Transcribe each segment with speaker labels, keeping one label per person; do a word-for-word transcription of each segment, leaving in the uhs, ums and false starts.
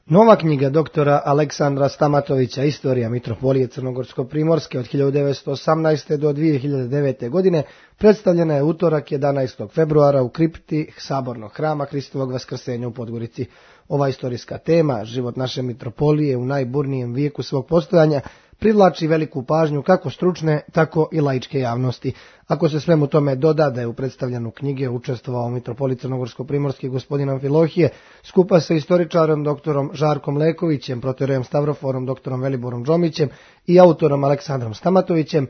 Speaker 1: Nova knjiga doktora Aleksandra Stamatovića Istorija mitropolije Crnogorsko-primorske od hiljadu devetsto osamnaeste. do dvije hiljade devete. godine predstavljena je utorak jedanaestog februara u kripti Sabornog hrama Hristovog vaskrsenja u Podgorici. Ova istorijska tema, život naše mitropolije u najburnijem vijeku svog postojanja, privlači veliku pažnju kako stručne, tako i laičke javnosti. Ako se svemu tome doda da je u predstavljanju knjige učestvovao mitropolit Crnogorsko-primorski gospodin Amfilohije, skupa sa istoričarom doktorom Žarkom Lekovićem, proterejem Stavroforom doktorom Veliborom Džomićem i autorom Aleksandrom Stamatovićem,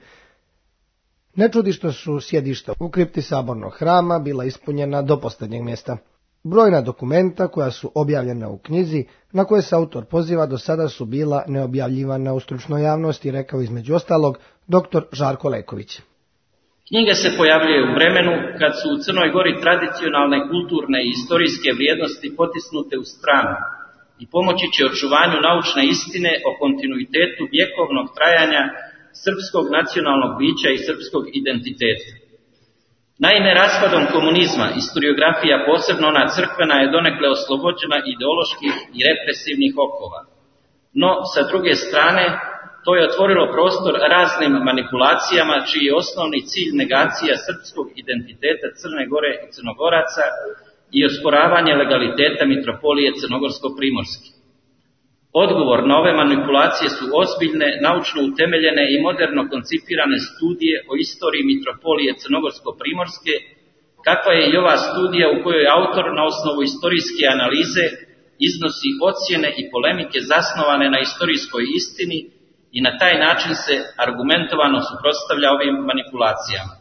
Speaker 1: ne čudi što su sjedišta u kripti Sabornog hrama bila ispunjena do posljednjeg mjesta. Brojna dokumenta koja su objavljena u knjizi, na koje se autor poziva, do sada su bila neobjavljivana u stručnoj javnosti, rekao između ostalog doktor Žarko Leković.
Speaker 2: Knjiga se pojavljuje u vremenu kad su u Crnoj Gori tradicionalne, kulturne i istorijske vrijednosti potisnute u stranu i pomoći će očuvanju naučne istine o kontinuitetu vjekovnog trajanja srpskog nacionalnog bića i srpskog identiteta. Naime, raspadom komunizma historiografija, posebno ona crkvena, je donekle oslobođena ideoloških i represivnih okova. No, sa druge strane, to je otvorilo prostor raznim manipulacijama, čiji je osnovni cilj negacija srpskog identiteta Crne Gore i Crnogoraca i osporavanje legaliteta mitropolije Crnogorsko-primorske. Odgovor na ove manipulacije su ozbiljne, naučno utemeljene i moderno koncipirane studije o istoriji mitropolije Crnogorsko-primorske, kakva je i ova studija u kojoj autor na osnovu istorijske analize iznosi ocjene i polemike zasnovane na istorijskoj istini i na taj način se argumentovano suprotstavlja ovim manipulacijama.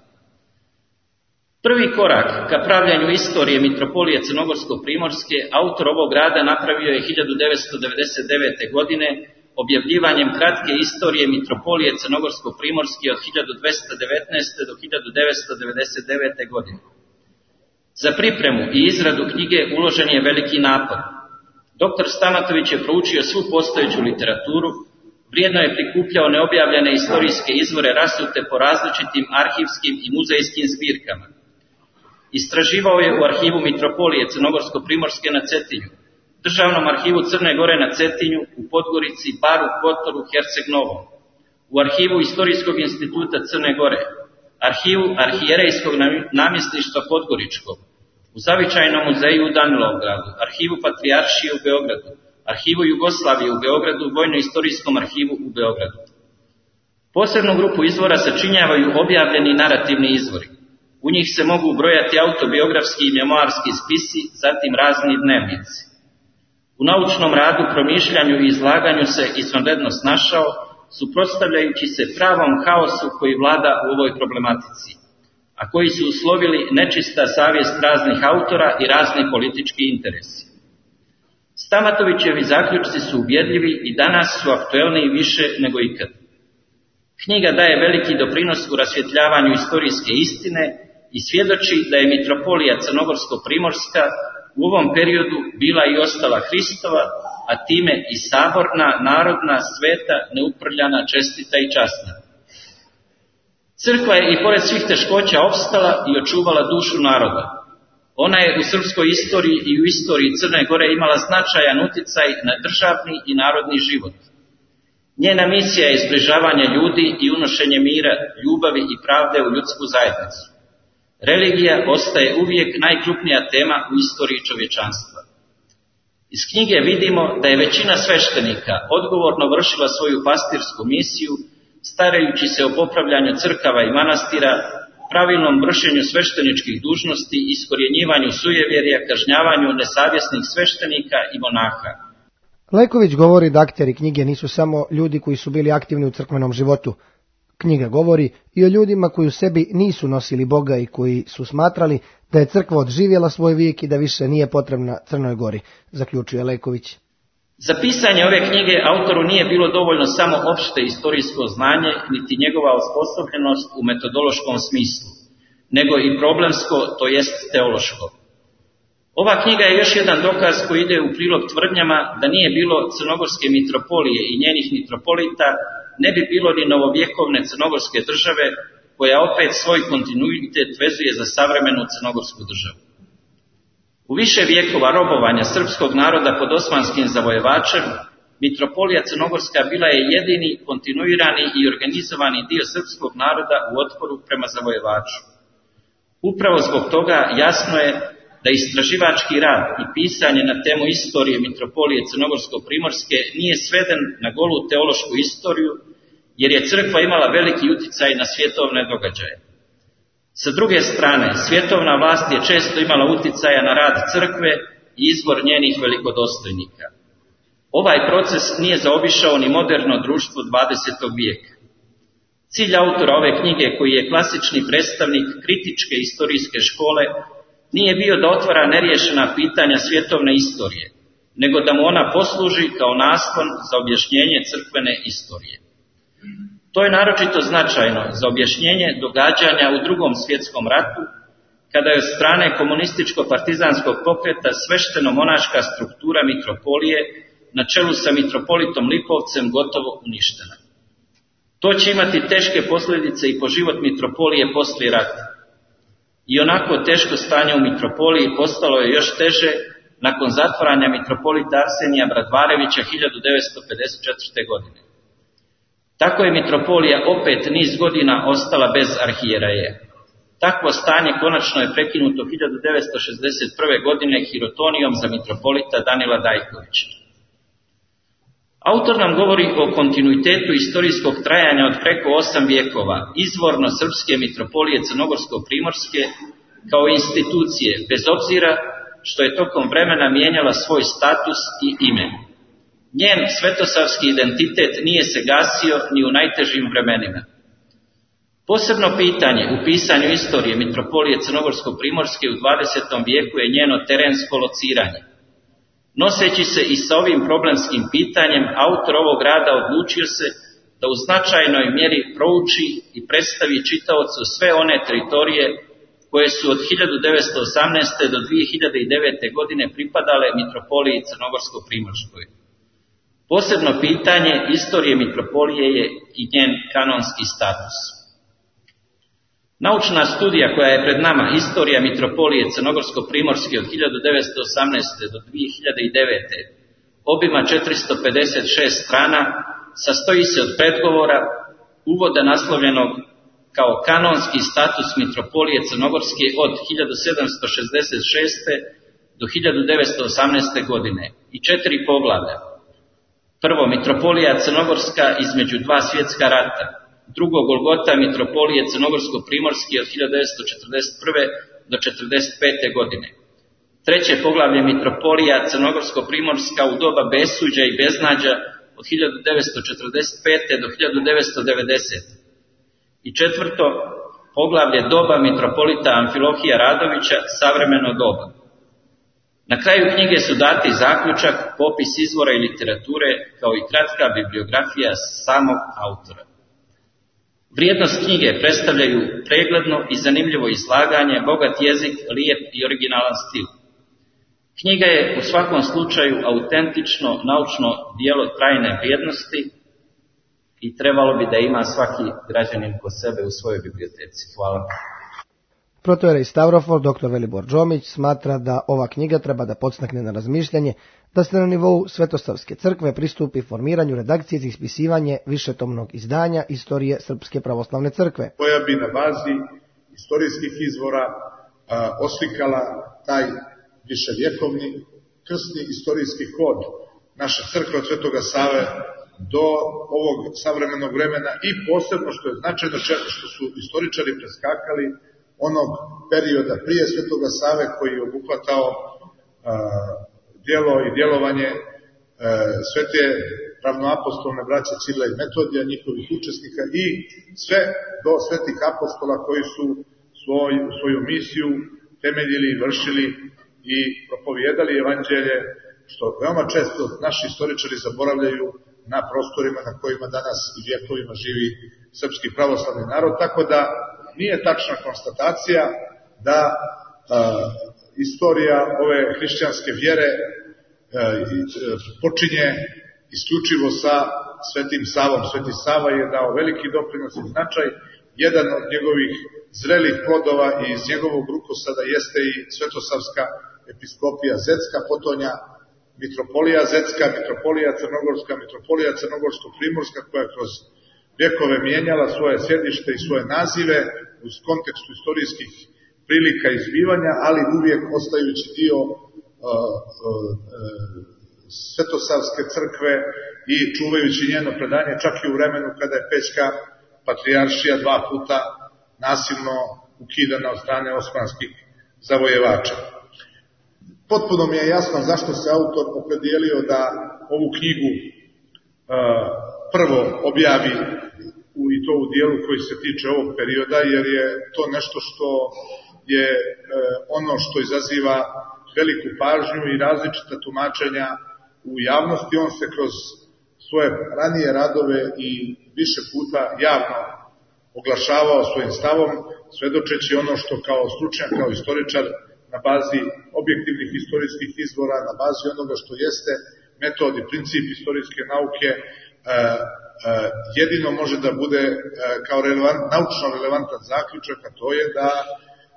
Speaker 2: Prvi korak ka pravljanju istorije mitropolije Crnogorsko-primorske autor ovog rada napravio je hiljadu devetsto devedeset devete. godine objavljivanjem kratke istorije mitropolije Crnogorsko-primorske od hiljadu dvesta devetnaeste. do hiljadu devetsto devedeset devete. godine. Za pripremu i izradu knjige uložen je veliki napor. Doktor Stamatović je proučio svu postojeću literaturu, vrijedno je prikupljao neobjavljene istorijske izvore rasute po različitim arhivskim i muzejskim zbirkama. Istraživao je u arhivu mitropolije Crnogorsko-primorske na Cetinju, Državnom arhivu Crne Gore na Cetinju, u Podgorici, Baru, Kotoru, Herceg Novom, u arhivu Istorijskog instituta Crne Gore, arhivu Arhijerejskog namjesništva Podgoričkog, u Zavičajnom muzeju u Danilovgradu, arhivu Patrijaršije u Beogradu, arhivu Jugoslavije u Beogradu, Vojno-istorijskom arhivu u Beogradu. Posebnu grupu izvora sačinjavaju objavljeni narativni izvori. U njih se mogu brojati autobiografski i memoarski spisi, zatim razni dnevnici. U naučnom radu, promišljanju i izlaganju se izvanredno snašao, suprotstavljajući se pravom haosu koji vlada u ovoj problematici, a koji su uslovili nečista savjest raznih autora i razni politički interesi. Stamatovićevi zaključci su ubjedljivi i danas su aktuelniji više nego ikad. Knjiga daje veliki doprinos u rasvjetljavanju istorijske istine i svjedoči da je mitropolija Crnogorsko-primorska u ovom periodu bila i ostala Hristova, a time i saborna, narodna, sveta, neuprljana, čestita i časna. Crkva je i pored svih teškoća opstala i očuvala dušu naroda. Ona je u srpskoj istoriji i u istoriji Crne Gore imala značajan utjecaj na državni i narodni život. Njena misija je zbližavanje ljudi i unošenje mira, ljubavi i pravde u ljudsku zajednicu. Religija ostaje uvijek najkrupnija tema u istoriji čovječanstva. Iz knjige vidimo da je većina sveštenika odgovorno vršila svoju pastirsku misiju, starajući se o popravljanju crkava i manastira, pravilnom vršenju svešteničkih dužnosti, iskorjenjivanju sujevjerja, kažnjavanju nesavjesnih sveštenika i monaha.
Speaker 1: Leković govori da akteri knjige nisu samo ljudi koji su bili aktivni u crkvenom životu. Knjiga govori i o ljudima koji u sebi nisu nosili Boga i koji su smatrali da je crkva odživjela svoj vijek i da više nije potrebna Crnoj Gori, zaključuje Leković.
Speaker 2: Za pisanje ove knjige autoru nije bilo dovoljno samo opšte istorijsko znanje, niti njegova osposobljenost u metodološkom smislu, nego i problemsko, to jest teološko. Ova knjiga je još jedan dokaz koji ide u prilog tvrdnjama da nije bilo crnogorske mitropolije i njenih mitropolita, ne bi bilo ni novovjekovne crnogorske države, koja opet svoj kontinuitet vezuje za savremenu crnogorsku državu. U više vijekova robovanja srpskog naroda pod osmanskim zavojevačem, mitropolija Crnogorska bila je jedini kontinuirani i organizovani dio srpskog naroda u otporu prema zavojevaču. Upravo zbog toga jasno je da istraživački rad i pisanje na temu istorije mitropolije Crnogorsko-primorske nije sveden na golu teološku istoriju, jer je crkva imala veliki uticaj na svjetovne događaje. Sa druge strane, svjetovna vlast je često imala uticaja na rad crkve i izbor njenih velikodostojnika. Ovaj proces nije zaobišao ni moderno društvo dvadesetog vijeka. Cilj autora ove knjige, koji je klasični predstavnik kritičke istorijske škole, nije bio da otvara neriješena pitanja svjetovne istorije, nego da mu ona posluži kao naslon za objašnjenje crkvene istorije. To je naročito značajno za objašnjenje događanja u Drugom svjetskom ratu, kada je od strane komunističko-partizanskog pokreta svešteno-monaška struktura mitropolije na čelu sa mitropolitom Lipovcem gotovo uništena. To će imati teške posljedice i po život mitropolije poslije rata. I onako teško stanje u mitropoliji postalo je još teže nakon zatvaranja mitropolita Arsenija Bradvarevića hiljadu devetsto pedeset četvrte. godine. Tako je mitropolija opet niz godina ostala bez arhijeraje. Takvo stanje konačno je prekinuto hiljadu devetsto šezdeset prve. godine hirotonijom za mitropolita Danila Dajkovića. Autor nam govori o kontinuitetu istorijskog trajanja od preko osam vijekova, izvorno srpske mitropolije Crnogorsko-primorske kao institucije, bez obzira što je tokom vremena mijenjala svoj status i ime. Njen svetosavski identitet nije se gasio ni u najtežim vremenima. Posebno pitanje u pisanju istorije mitropolije Crnogorsko-primorske u dvadesetom vijeku je njeno terensko lociranje. Noseći se i sa ovim problemskim pitanjem, autor ovog rada odlučio se da u značajnoj mjeri prouči i predstavi čitaocu sve one teritorije koje su od hiljadu devetsto osamnaeste. do dvije hiljade devete. godine pripadale mitropoliji Crnogorsko-primorskoj. Posebno pitanje istorije mitropolije je i njen kanonski status. Naučna studija koja je pred nama, Istorija mitropolije Crnogorsko-primorske od hiljadu devetsto osamnaeste. do dvije hiljade devete. obima četiristo pedeset šest strana, sastoji se od predgovora, uvoda naslovljenog kao kanonski status mitropolije Crnogorske od hiljadu sedamsto šezdeset šeste. do hiljadu devetsto osamnaeste. godine i četiri poglavlja. Prvo, mitropolija Crnogorska između dva svjetska rata. Drugo, Golgota mitropolije Crnogorsko-primorske od hiljadu devetsto četrdeset prve. do četrdeset pete. godine. Treće poglavlje, mitropolija Crnogorsko-primorska u doba besuđa i beznađa od hiljadu devetsto četrdeset pete. do hiljadu devetsto devedesete. I četvrto, poglavlje doba mitropolita Amfilohija Radovića, savremeno doba. Na kraju knjige su dati zaključak, popis izvora i literature, kao i kratka bibliografija samog autora. Vrijednost knjige predstavljaju pregledno i zanimljivo izlaganje, bogat jezik, lijep i originalan stil. Knjiga je u svakom slučaju autentično, naučno djelo trajne vrijednosti i trebalo bi da ima svaki građanin kod sebe u svojoj biblioteci. Hvala.
Speaker 1: Protojerej Stavrofor, doktor Velibor Džomić, smatra da ova knjiga treba da podstakne na razmišljanje da se na nivou Svetosavske crkve pristupi formiranju redakcije za ispisivanje višetomnog izdanja Istorije Srpske pravoslavne crkve,
Speaker 3: koja bi na bazi istorijskih izvora a, oslikala taj viševjekovni krstni istorijski hod naše crkve od Svetoga Save do ovog savremenog vremena i posebno što je značajno što su istoričari preskakali onog perioda prije Svetoga Save koji je obuhvatao a, djelo i djelovanje a, svete ravnoapostolne braće Cirila i Metodija, njihovih učesnika i sve do svetih apostola koji su svoj, svoju misiju temeljili i vršili i propovijedali evanđelje, što veoma često naši istoričari zaboravljaju na prostorima na kojima danas i vjekovima živi srpski pravoslavni narod, tako da nije tačna konstatacija da a, istorija ove hrišćanske vjere a, i, a, počinje isključivo sa Svetim Savom. Sveti Sava je dao veliki doprinos i značaj. Jedan od njegovih zrelih plodova i iz njegovog rukosada jeste i svetosavska episkopija Zetska Potonja, mitropolija Zetska, mitropolija Crnogorska, mitropolija Crnogorsko-Primorska, koja je kroz vjekove mijenjala svoje sjedište i svoje nazive uz kontekstu istorijskih prilika i zbivanja, ali uvijek ostajući dio uh, uh, Svetosavske crkve i čuvajući njeno predanje čak i u vremenu kada je Pećka patrijaršija dva puta nasilno ukidana od strane osmanskih zavojevača. Potpuno mi je jasno zašto se autor opredijelio da ovu knjigu uh, prvo objavi u, i to u dijelu koji se tiče ovog perioda, jer je to nešto što je uh, ono što izaziva veliku pažnju i različita tumačenja u javnosti. On se kroz svoje ranije radove i više puta javno oglašavao svojim stavom, svedočeći ono što kao stručnjak, kao istoričar, na bazi objektivnih istorijskih izvora, na bazi onoga što jeste metod i princip istorijske nauke, e, e, jedino može da bude e, kao relevant, naučno relevantan zaključak, a to je da e,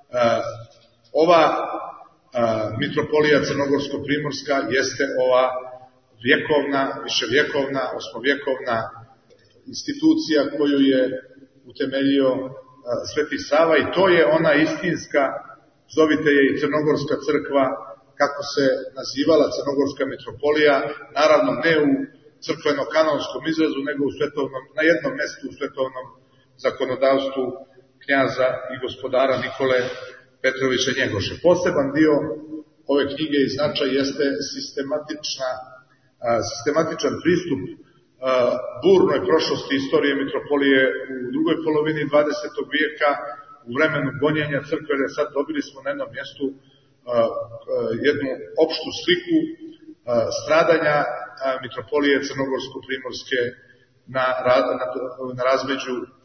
Speaker 3: ova e, mitropolija Crnogorsko-Primorska jeste ova vjekovna, viševjekovna, osmovjekovna institucija koju je utemeljio e, Sveti Sava, i to je ona istinska, zovite je i Crnogorska crkva, kako se nazivala Crnogorska mitropolija, naravno ne u crkveno-kanonskom izrazu, nego u svetovnom, na jednom mjestu u svetovnom zakonodavstvu knjaza i gospodara Nikole Petrovića Njegoša. Poseban dio ove knjige i značaj jeste sistematična, a, sistematičan pristup a, burnoj prošlosti istorije mitropolije u drugoj polovini dvadesetog vijeka, u vremenu gonjenja crkve, jer sad dobili smo na jednom mjestu uh, uh, jednu opštu sliku uh, stradanja uh, mitropolije Crnogorsko-Primorske na, na, na razmeđu, uh,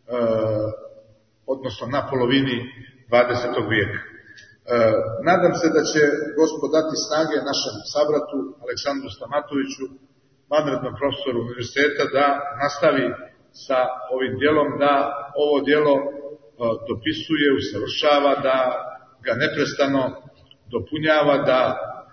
Speaker 3: odnosno na polovini dvadesetog vijeka. Uh, nadam se da će Gospod dati snage našem sabratu Aleksandru Stamatoviću, vanrednom profesoru univerziteta, da nastavi sa ovim dijelom, da ovo dijelo dopisuje, usavršava, da ga neprestano dopunjava, da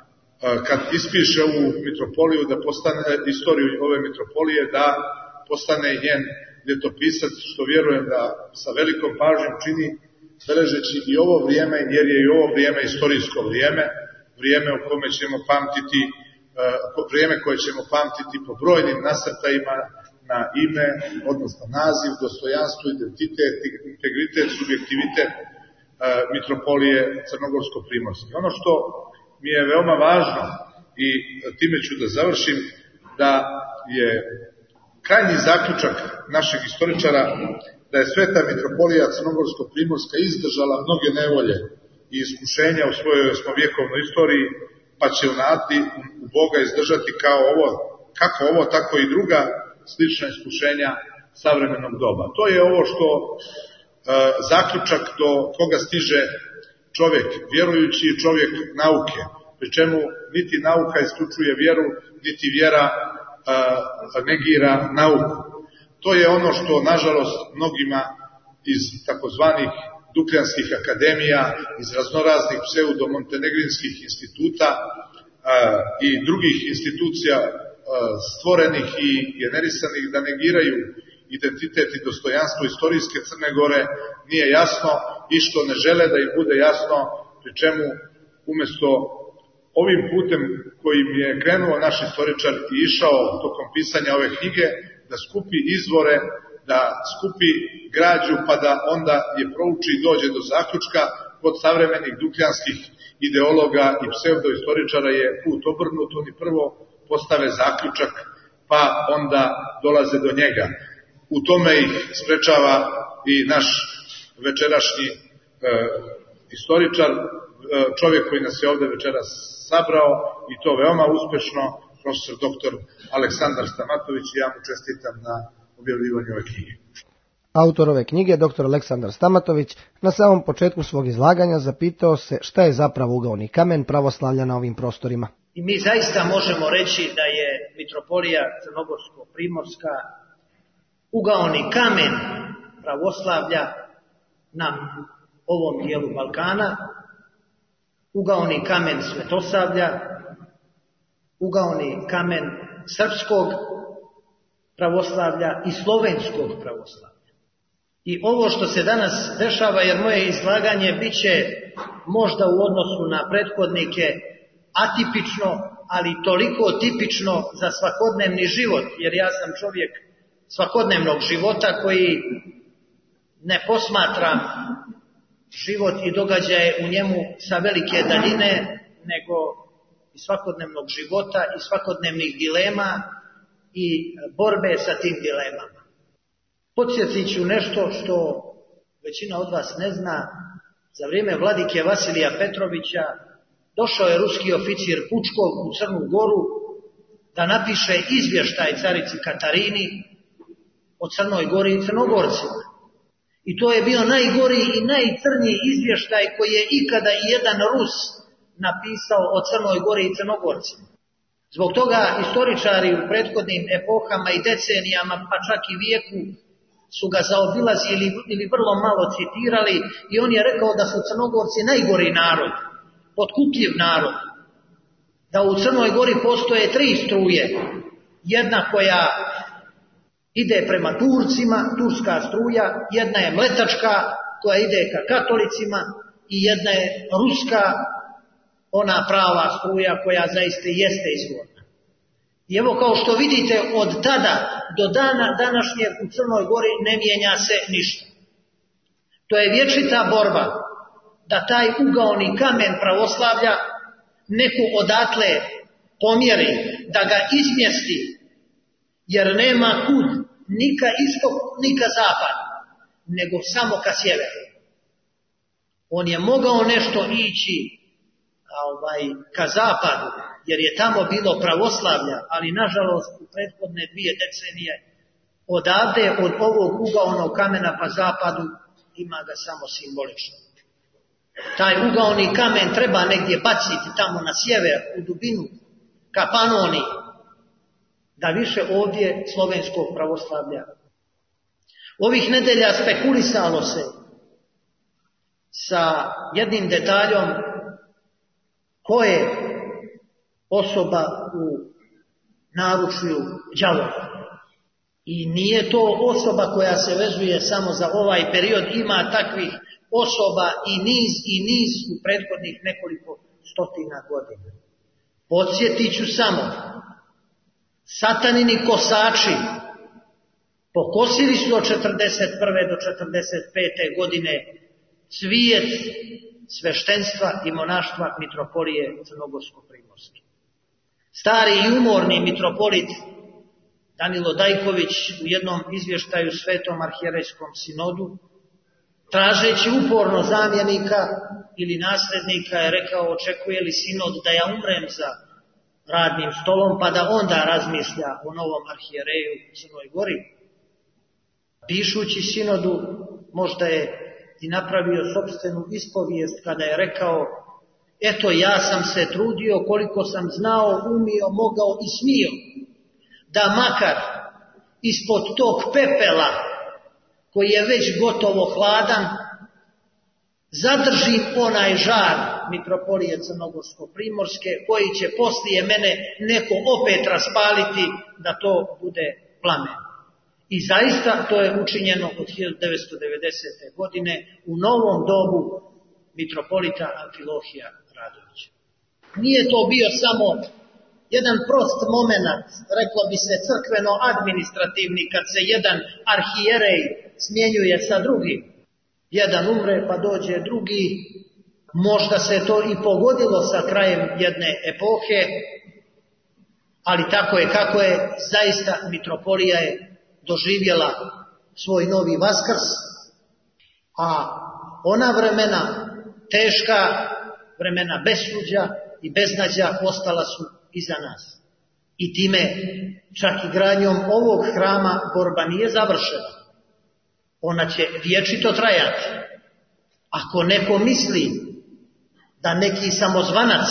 Speaker 3: kad ispiše ovu mitropoliju, da postane istoriju ove mitropolije, da postane njen ljetopisac, što vjerujem da sa velikom pažnjom čini, beležeći i ovo vrijeme, jer je i ovo vrijeme istorijsko vrijeme, vrijeme u kome ćemo pamtiti, vrijeme koje ćemo pamtiti po brojnim nasrtajima na ime, odnosno naziv, dostojanstvo, identitet, integritet, subjektivitet e, mitropolije Crnogorsko-Primorske. Ono što mi je veoma važno, i time ću da završim, da je krajnji zaključak našeg istoričara da je sveta mitropolija Crnogorsko-Primorska izdržala mnoge nevolje i iskušenja u svojoj osmovjekovnoj istoriji, pa će u nadi u Boga izdržati kao ovo, kako ovo, tako i druga slična iskušenja savremenog doba. To je ovo što e, zaključak do koga stiže čovjek, vjerujući čovjek nauke, pri čemu niti nauka isključuje vjeru, niti vjera e, negira nauku. To je ono što, nažalost, mnogima iz takozvanih dukljanskih akademija, iz raznoraznih pseudo-montenegrinskih instituta e, i drugih institucija stvorenih i generisanih da negiraju identitet i dostojanstvo istorijske Crne Gore, nije jasno i što ne žele da im bude jasno, pri čemu umjesto ovim putem kojim je krenuo naš istoričar i išao tokom pisanja ove knjige, da skupi izvore, da skupi građu, pa da onda je prouči i dođe do zaključka. Kod savremenih dukljanskih ideologa i pseudoistoričara je put obrnut, oni prvo postave zaključak, pa onda dolaze do njega. U tome ih sprečava i naš večerašnji e, istoričar, e, čovjek koji nas je ovdje večeras sabrao, i to veoma uspešno, profesor doktor Aleksandar Stamatović, i ja mu čestitam na objavljivanju ove knjige.
Speaker 1: Autor ove knjige, doktor Aleksandar Stamatović, na samom početku svog izlaganja zapitao se šta je zapravo ugaoni kamen pravoslavlja na ovim prostorima.
Speaker 4: I mi zaista možemo reći da je mitropolija Crnogorsko-Primorska ugaoni kamen pravoslavlja na ovom dijelu Balkana, ugaoni kamen Svetosavlja, ugaoni kamen srpskog pravoslavlja i slovenskog pravoslavlja. I ovo što se danas dešava, jer moje izlaganje bit će možda u odnosu na prethodnike atipično, ali toliko tipično za svakodnevni život, jer ja sam čovjek svakodnevnog života koji ne posmatram život i događaje u njemu sa velike daljine, nego iz svakodnevnog života i svakodnevnih dilema i borbe sa tim dilemama. Podsjetit ću nešto što većina od vas ne zna. Za vrijeme vladike Vasilija Petrovića došao je ruski oficir Pučkov u Crnu Goru da napiše izvještaj carici Katarini o Crnoj Gori i Crnogorcima. I to je bio najgori i najcrniji izvještaj koji je ikada i jedan Rus napisao o Crnoj Gori i Crnogorcima. Zbog toga istoričari u prethodnim epohama i decenijama, pa čak i vijeku, su ga zaobilazili ili vrlo malo citirali i on je rekao da su Crnogorci najgori narod, potkupljiv narod. Da u Crnoj Gori postoje tri struje. Jedna koja ide prema Turcima, turska struja, jedna je mletačka koja ide ka katolicima i jedna je ruska, ona prava struja koja zaista jeste izvorna. I evo kao što vidite, od tada do dana današnjeg u Crnoj Gori ne mijenja se ništa. To je vječita borba da taj ugaoni kamen pravoslavlja neko odatle pomjeri, da ga izmjesti, jer nema kud ni ka istok, ni ka zapad, nego samo ka sjeveru. On je mogao nešto ići ovaj, ka zapadu, jer je tamo bilo pravoslavlja, ali nažalost u prethodne dvije decenije odavde od ovog ugaonog kamena pa zapadu ima ga samo simbolično. Taj ugaoni kamen treba negdje baciti tamo na sjever, u dubinu, ka Panoniji, da više ovdje slovenskog pravoslavlja. Ovih nedelja spekulisalo se sa jednim detaljom ko je osoba u naručju đavola. I nije to osoba koja se vezuje samo za ovaj period, ima takvih osoba i niz i niz u prethodnih nekoliko stotina godina. Podsjetit ću samo, satanini kosači pokosili su od četrdeset prve do četrdeset pete godine cvijet sveštenstva i monaštva mitropolije Crnogorsko-primorske. Stari i umorni mitropolit Danilo Dajković u jednom izvještaju Svetom arhijerejskom sinodu, tražeći uporno zamjenika ili nasljednika, je rekao: očekuje li sinod da ja umrem za radnim stolom, pa da onda razmišlja o novom arhijereju u Crnoj Gori? Pišući sinodu, možda je i napravio sopstvenu ispovijest kada je rekao: eto, ja sam se trudio koliko sam znao, umio, mogao i smio, da makar ispod tog pepela koji je već gotovo hladan, zadržim onaj žar mitropolije Crnogorsko-primorske koji će poslije mene neko opet raspaliti da to bude plamen. I zaista to je učinjeno od hiljadu devetsto devedesete. godine u novom dobu mitropolita Amfilohija Radovića. Nije to bio samo jedan prost moment, reklo bi se crkveno-administrativni, kad se jedan arhijerej smjenjuje sa drugim. Jedan umre pa dođe drugi, možda se to i pogodilo sa krajem jedne epohe, ali tako je kako je, zaista mitropolija je doživjela svoj novi vaskrs, a ona vremena, teška vremena besuđa i beznađa ostala su iza nas. I time, čak i gradnjom ovog hrama, borba nije završena. Ona će vječito trajati. Ako neko misli da neki samozvanac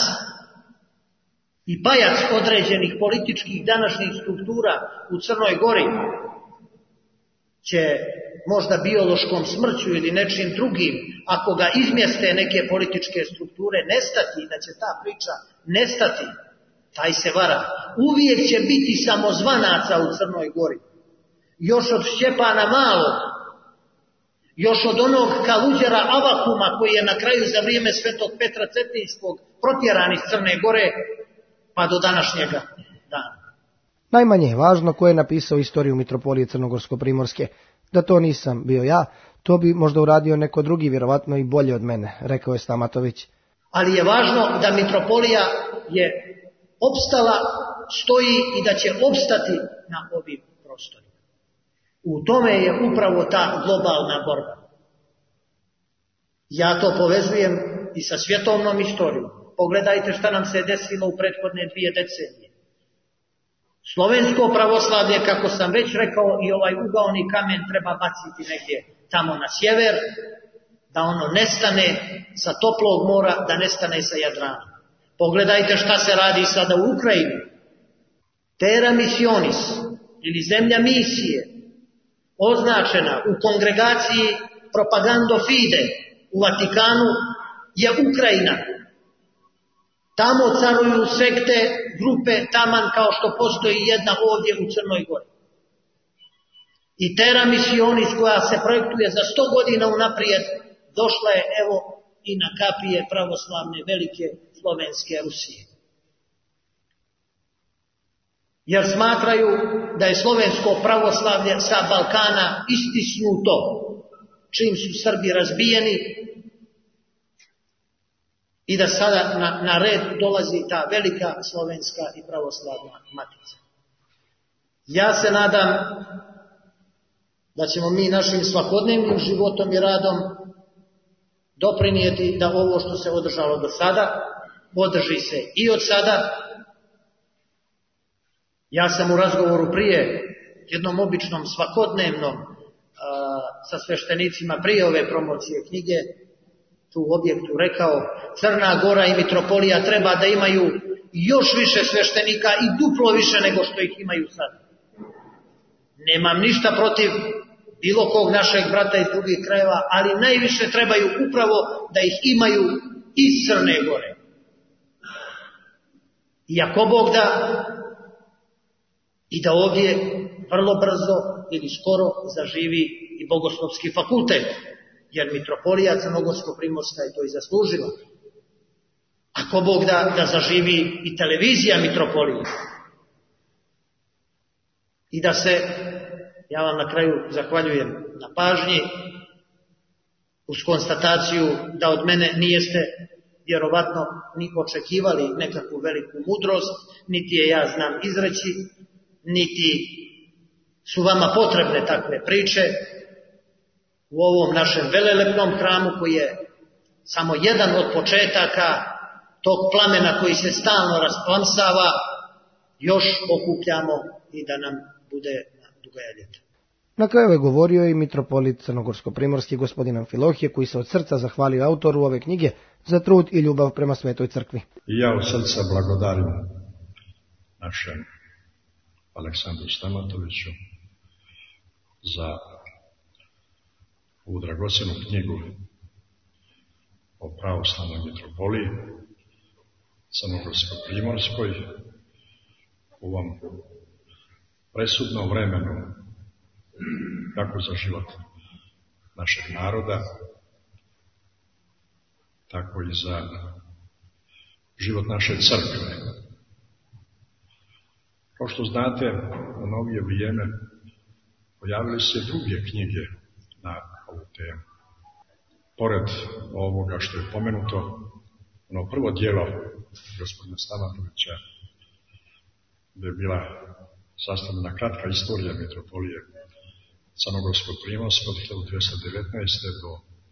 Speaker 4: i pajac određenih političkih današnjih struktura u Crnoj Gori će možda biološkom smrću ili nečim drugim, ako ga izmjeste neke političke strukture, nestati, da će ta priča nestati, taj se vara. Uvijek će biti samozvanaca u Crnoj Gori. Još od Šćepana Malog, još od onog Kaluđera Avakuma koji je na kraju za vrijeme Svetog Petra Cetinjskog protjeran iz Crne Gore, pa do današnjega dana.
Speaker 1: Najmanje je važno ko je napisao istoriju mitropolije Crnogorsko-primorske. Da to nisam bio ja, to bi možda uradio neko drugi, vjerovatno i bolje od mene, rekao je Stamatović.
Speaker 4: Ali je važno da mitropolija je opstala, stoji i da će opstati na ovim prostorima. U tome je upravo ta globalna borba. Ja to povezujem i sa svjetovnom istorijom. Pogledajte šta nam se desilo u prethodne dvije decenije. Slovensko pravoslavlje, kako sam već rekao, i ovaj ugaoni kamen treba baciti negdje tamo na sjever, da ono nestane sa toplog mora, da nestane sa Jadrana. Pogledajte šta se radi sada u Ukrajini. Terra missionis, ili zemlja misije, označena u kongregaciji Propagando Fide u Vatikanu, je Ukrajina. Tamo caruju sekte, grupe, taman kao što postoji jedna ovdje u Crnoj Gori. I Terra missionis koja se projektuje za sto godina unaprijed, došla je evo i na kapije pravoslavne velike slovenske Rusije. Jer smatraju da je slovensko pravoslavlje sa Balkana istisnuto čim su Srbi razbijeni i da sada na, na red dolazi ta velika slovenska i pravoslavna matica. Ja se nadam da ćemo mi našim svakodnevnim životom i radom doprinijeti da ovo što se održalo do sada, održi se i od sada. Ja sam u razgovoru prije, jednom običnom svakodnevnom, a, sa sveštenicima prije ove promocije knjige, tu u objektu rekao, Crna Gora i mitropolija treba da imaju još više sveštenika i duplo više nego što ih imaju sad. Nemam ništa protiv bilo kog našeg brata iz drugih krajeva, ali najviše trebaju upravo da ih imaju iz Crne Gore. I ako Bog da, i da ovdje vrlo brzo ili skoro zaživi i Bogoslovski fakultet, jer mitropolija Crnogorsko-primorska je to i zaslužila. Ako Bog da, da zaživi i televizija mitropolije. I da se, ja vam na kraju zahvaljujem na pažnji, uz konstataciju da od mene nijeste vjerovatno ni očekivali nekakvu veliku mudrost, niti je ja znam izreći, niti su vama potrebne takve priče u ovom našem velelepnom hramu koji je samo jedan od početaka tog plamena koji se stalno rasplamsava, još okupljamo i da nam bude na dugaja ljeta.
Speaker 1: Na kraju je govorio i mitropolit Crnogorsko-primorski gospodin Amfilohije, koji se od srca zahvalio autoru ove knjige za trud i ljubav prema Svetoj crkvi.
Speaker 5: I ja od srca blagodarim našem Aleksandru Stamatoviću za ovu dragocjenu knjigu o pravoslavnoj mitropoliji Crnogorsko-primorskoj u ovom presudnom vremenu kako za život našeg naroda, tako i za život naše crkve. Kao što znate, u novije vrijeme pojavili se druge knjige na ovu temu. Pored ovoga što je pomenuto, ono prvo dijelo gospodina Stamatovića, gdje je bila sastavljena kratka istorija mitropolije Crnogorsko-primorske od hiljadu dvjesto devetnaeste do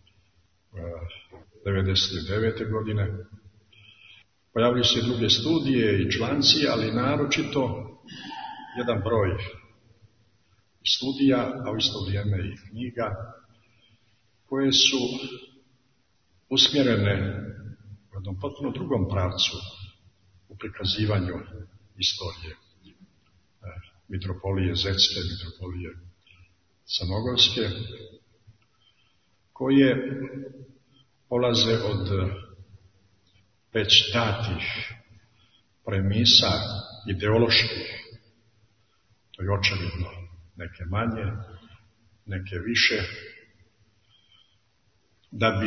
Speaker 5: devedeset devete godine. Pojavili se druge studije i članci, ali naročito jedan broj studija, a u isto vrijeme i knjiga, koje su usmjerene u jednom potpuno drugom pravcu u prikazivanju istorije mitropolije Zetske, mitropolije crnogorske, koje polaze od već datih premisa ideoloških, to je očevidno, neke manje, neke više, da bi,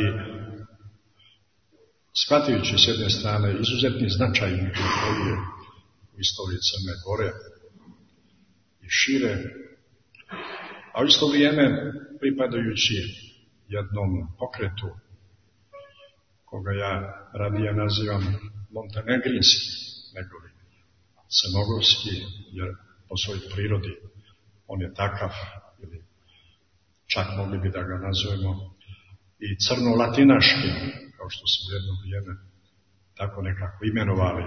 Speaker 5: shvatajući s jedne strane izuzetni značaj mitropolije u istoriji Crne Gore i šire, a u isto vrijeme pripadajući jednom pokretu koga ja radije nazivam montenegrinski, nego li crnogorski, jer po svojoj prirodi on je takav, ili čak mogli bi da ga nazovemo i crno-latinaški, kao što su jedno vrijeme tako nekako imenovali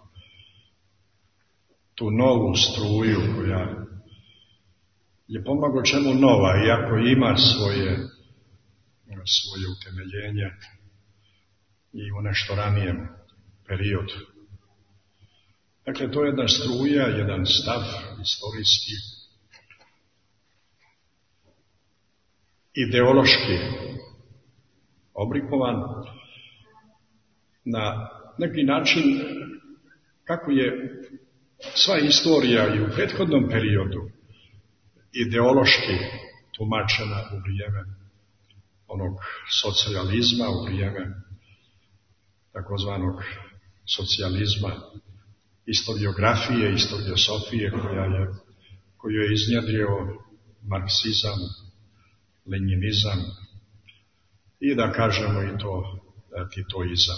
Speaker 5: tu novu struju koja je pomalo čemu nova, iako ima svoje, svoje utemeljenje i u nešto ranijem periodu. Dakle, to je jedna struja, jedan stav istorijski, ideološki oblikovan na neki način kako je sva istorija i u prethodnom periodu ideološki tumačena u vrijeme onog socijalizma, u vrijeme takozvanog socijalizma, istoriografije, istoriosofije koja je, koju je iznjedrio marksizam, lenjinizam i da kažemo i to titoizam.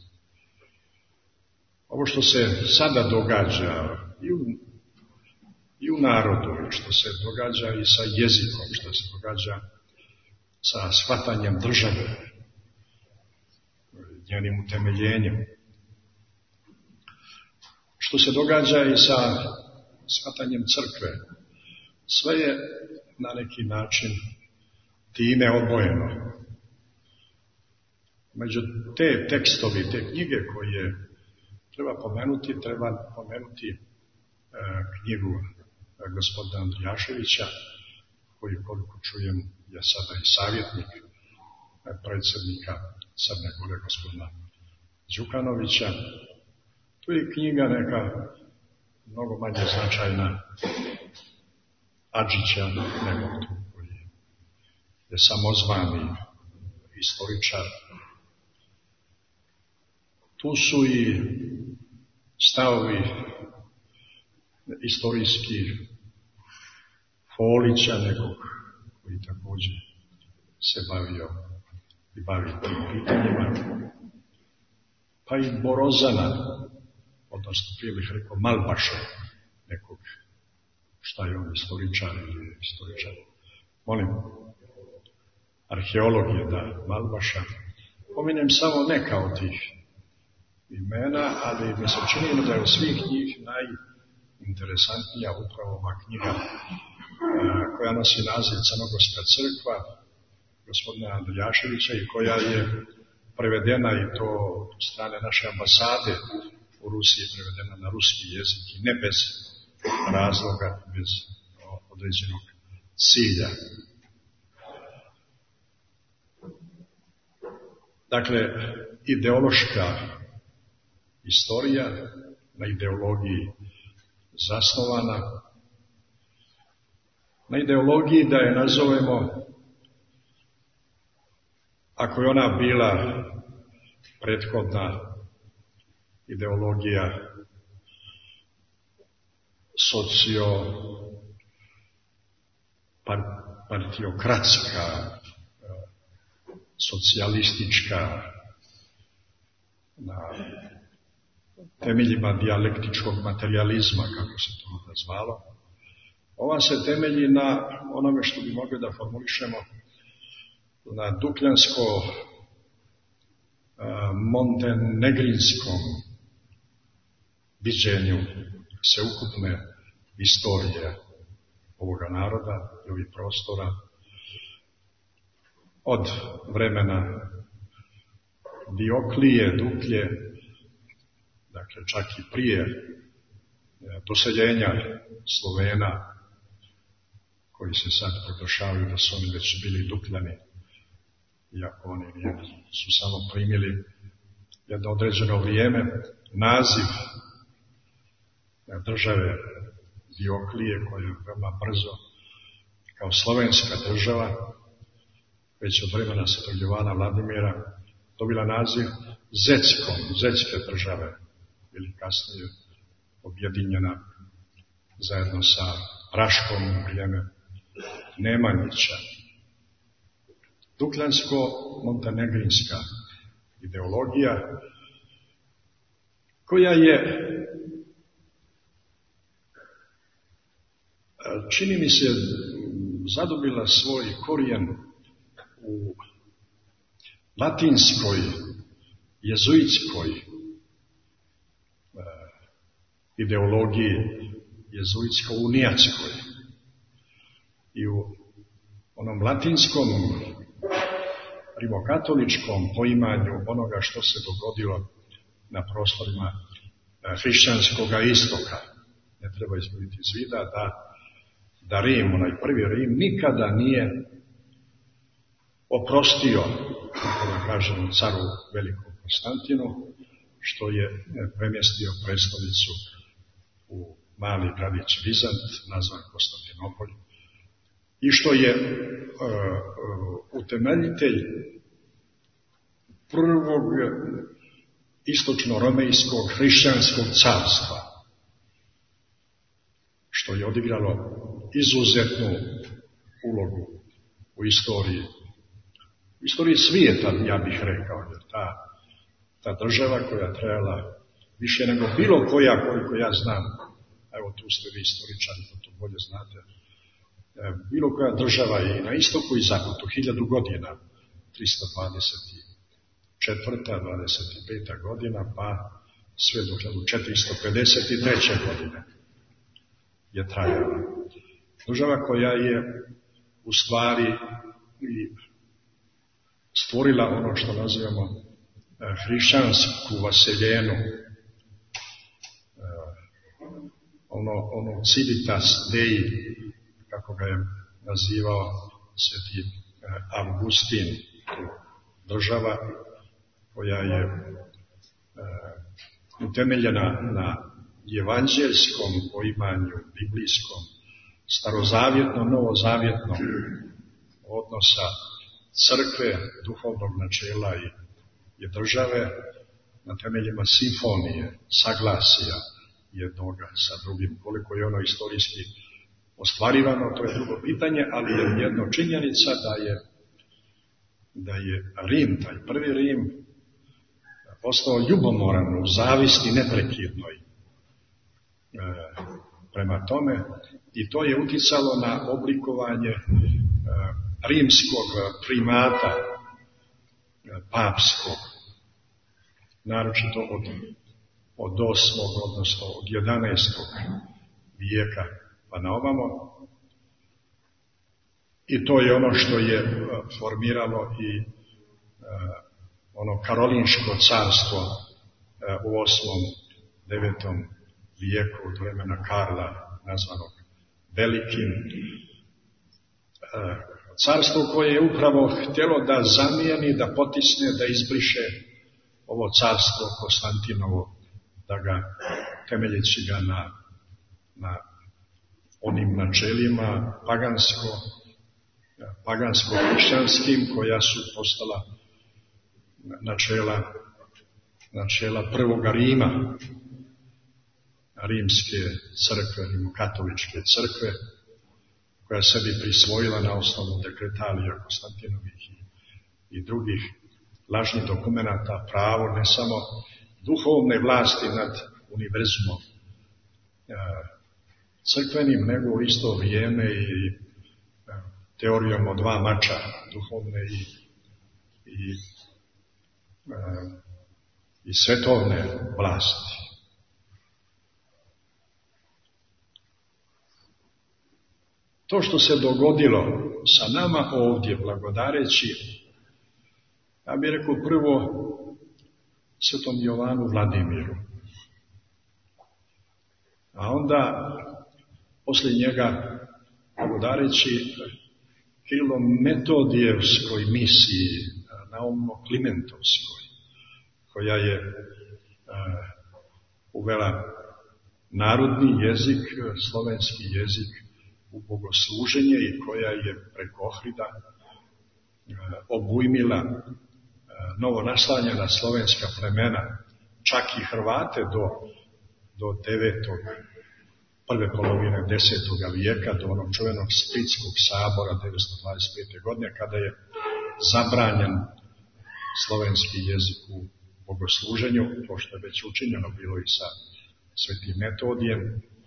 Speaker 5: Ovo što se sada događa i u, i u narodu, što se događa i sa jezikom, što se događa sa shvatanjem države, njenim utemeljenjem, što se događa i sa shvatanjem crkve, sve je na neki način time obojeno. Među te tekstovi, te knjige koje treba pomenuti, treba pomenuti e, knjigu e, gospodina Andrijaševića, koji, koliko čujem, je sada i savjetnik e, predsjednika Crne Gore, gospodina Đukanovića. Tu je knjiga neka mnogo manje značajna Adžića, nego tu koji je samozvani istoričar. Tu su i stavovi istorijski Folića, nekog koji također se bavio i bavi tim pitanjima, pa i Borozana, odnosno prije bih rekao Malbaša, nekog, šta je on, istoričar ili istoričar. Molim, arheolog je da Malbaša. Pominjem samo neka od tih imena, ali mi se čini da je od svih njih najinteresantnija upravo ova knjiga koja nosi naziv Crnogorska crkva gospodina Andrijaševića i koja je prevedena i to od strane naše ambasade u Rusiji, prevedena na ruski jezik i ne bez razloga, bez određenog cilja. Dakle, ideološka istorija, na ideologiji zasnovana, na ideologiji da je nazovemo, ako je ona bila prethodna ideologija socio partiokratska, socijalistička, na temeljima dijalektičkog materializma, kako se to onda zvalo. Ova se temelji na onome što bi mogli da formulišemo na dukljansko-montenegrinskom viđenju sveukupne istorije ovoga naroda i ovih prostora od vremena Dioklije, Duklje, dakle čak i prije doseljenja Slovena koji se sad proglašavaju da su oni već bili Dukljani, iako oni su samo primili jedno određeno vrijeme naziv države Dioklije, koja je veoma brzo kao slovenska država, već od vremena Svetog Jovana Vladimira, dobila naziv Zeckom, Zecke države, ili kasnije objedinjena zajedno sa Raškom u vrijeme Nemanjića. Dukljansko-montenegrinska ideologija, koja je, čini mi se, zadobila svoj korijen u latinskoj, jezuitskoj ideologiji, jezuitsko-unijackoj. I u onom latinskom, rimokatoličkom poimanju onoga što se dogodilo na prostorima hrišćanskog istoka. Ne treba izgubiti iz vida da, da Rim, onaj prvi Rim, nikada nije oprostio, kako da kažem, caru velikom Konstantinu, što je premjestio prestolicu u mali gradić Vizant, nazvan Konstantinopolj, i što je uh, uh, utemeljitelj prvog istočno-romejskog hrišćanskog carstva, što je odigralo izuzetnu ulogu u istoriji, u istoriji svijeta, ja bih rekao, jer ta, ta država koja trajala više nego bilo koja, koliko ja znam, evo tu ste vi istoričari, to bolje znate, bilo koja država i na istoku i zapadu, hiljadu godina, tristo dvadeset četvrta, dvadeset peta godina, pa sve do četiristo pedeset treće godine je trajala. Država koja je u stvari stvorila ono što nazivamo hrišćansku vaseljenu, ono, ono civitas dei, kako ga je nazivao sveti Avgustin, država koja je e, utemeljena na evanđelskom poimanju, biblijskom, starozavjetnom, novozavjetnom odnosa crkve, duhovnog načela i, i države na temeljima simfonije, saglasija jednoga sa drugim. Koliko je ono istorijski ostvarivano, to je drugo pitanje, ali je jedno činjenica da je, da je Rim, taj prvi Rim, postao ljubomoran u zavisti neprekidnoj e, prema tome, i to je uticalo na oblikovanje e, rimskog primata, e, papskog, naročito od, od osmog, odnosno od jedanaestog vijeka pa na ovamo. I to je ono što je e, formiralo i e, ono karolinško carstvo e, u osmom, devetom vijeku od vremena Karla, nazvanog Velikim. E, carstvo koje je upravo htjelo da zamijeni, da potisne, da izbriše ovo carstvo Konstantinovo, da ga, temeljeći ga na, na onim načelima pagansko, pagansko-hrišćanskim, koja su postala načela, načela prvoga Rima, rimske crkve, rimokatoličke crkve, koja sebi prisvojila na osnovu dekretalija Konstantinovih i, i drugih lažnih dokumenata pravo ne samo duhovne vlasti nad univerzumom crkvenim, nego u isto vrijeme i teorijom o dva mača, duhovne i, i, i svetovne vlasti. To što se dogodilo sa nama ovdje, blagodareći, ja bih rekao prvo svetom Jovanu Vladimiru, a onda poslije njega blagodareći Kirillo-Metodijevskoj misiji, Naumno-Klimentovskoj, koja je uh, uvela narodni jezik, slovenski jezik u bogosluženje i koja je preko Ohrida uh, obujmila uh, novonaslanjena slovenska plemena, čak i Hrvate do, do devetog prve polovine desetoga vijeka, do onog čuvenog Splitskog sabora devetsto dvadeset pete. godine, kada je zabranjen slovenski jezik u bogosluženju, to što je već učinjeno bilo i sa Svetim Metodijem.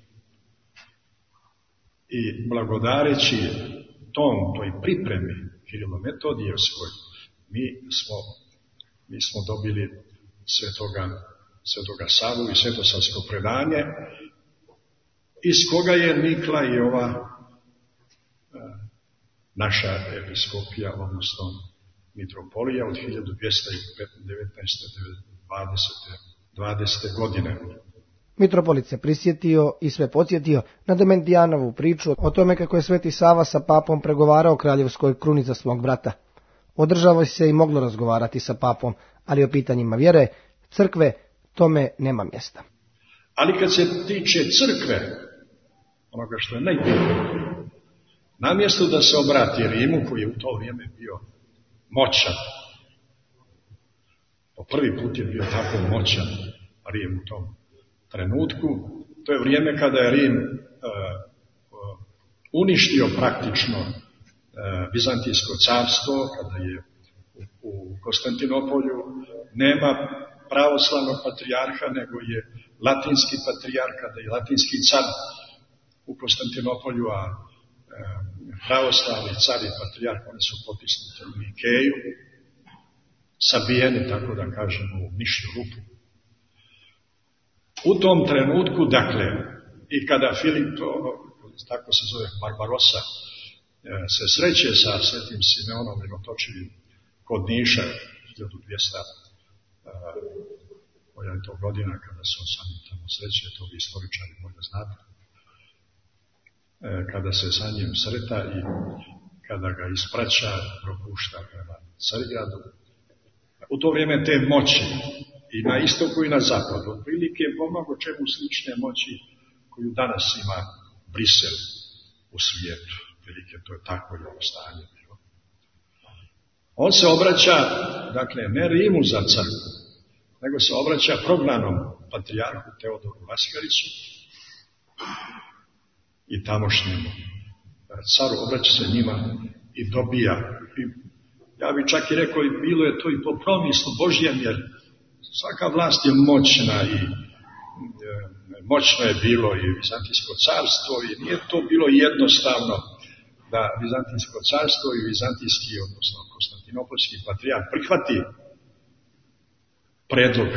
Speaker 5: I blagodareći tom, toj pripremi Kirillo-Metodijevskoj, mi smo, mi smo dobili svetoga, svetoga Savu i svetosavsko predanje, iz koga je nikla i ova e, naša episkopija, odnosno mitropolija od hiljadu dvjesto devetnaeste. dvadesete. godine.
Speaker 1: Mitropolit se prisjetio i sve podsjetio na Dementijanovu priču o tome kako je Sveti Sava sa papom pregovarao kraljevskoj kruni za svog brata. Održavo se i moglo razgovarati sa papom, ali o pitanjima vjere, crkve, tome nema mjesta.
Speaker 5: Ali kad se tiče crkve, onoga što je najbitnije, namjesto da se obrati Rimu, koji je u to vrijeme bio moćan, po prvi put je bio tako moćan Rim u tom trenutku, to je vrijeme kada je Rim uh, uh, uništio praktično uh, Bizantijsko carstvo, kada je u, u Konstantinopolju nema pravoslavnog patrijarha, nego je latinski patrijarh, kada je latinski car u Konstantinopolju, a e, pravoslavni car i patrijarh, oni su potisnuti u Nikeju, sabijeni, tako da kažemo, u mišju rupu. U tom trenutku, dakle, i kada Filip, tako se zove Barbarossa, e, se sreće sa Svetim Simeonom Mirotočivim kod Niša, hiljadu dvjesto koja je to godina kada su sami tamo sreće, to vi istoričari možda znate, e, kada se sa njim sreta i kada ga ispraća, propušta prema Carigradu. U to vrijeme te moći i na istoku i na zapadu, otprilike po mnogo čemu slične moći koju danas ima Brisel u svijetu. Otprilike to je tako jedno stanje bilo. On se obraća, dakle, ne Rimu za crkvu, nego se obraća prognanom patrijarhu Teodoru Laskariću i tamošnjem caru, obraća se njima i dobija. I ja bih čak i rekao, i bilo je to i po promislu Božjem, jer svaka vlast je moćna i e, moćno je bilo i Vizantijsko carstvo i nije to bilo jednostavno da Vizantijsko carstvo i Vizantijski, odnosno Konstantinopolski patrijarh prihvati predlog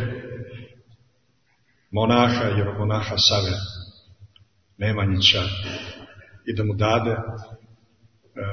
Speaker 5: monaha, jeromonaha Save Nemanjića i da mu dade e, e,